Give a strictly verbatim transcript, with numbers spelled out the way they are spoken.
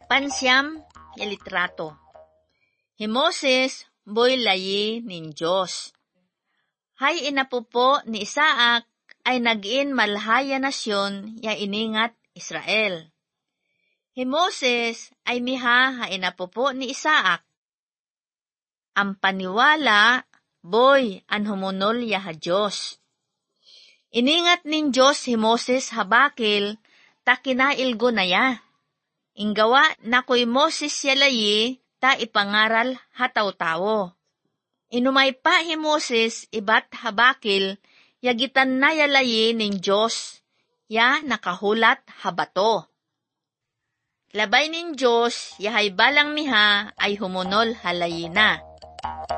Pansyam, yalitrato. Hi Moses, boy layi nin Diyos. Hay inapupo ni Isaac ay nagin malhaya nasyon ya iningat Israel. Hi Moses ay miha ha inapupo ni Isaac. Ang paniwala, boy, an humunol ya ha Diyos. Iningat nin Diyos hi Moses habakil, ta kinailgo na ya. Inggawa na ko'y Moses yalayi, ta ipangaral hataw-tawo. Inumay pa hi Moses ibat habakil, yagitan na yalayi nin Diyos, ya nakahulat habato. Labay nin Diyos, yahay balang miha ay humunol halayina.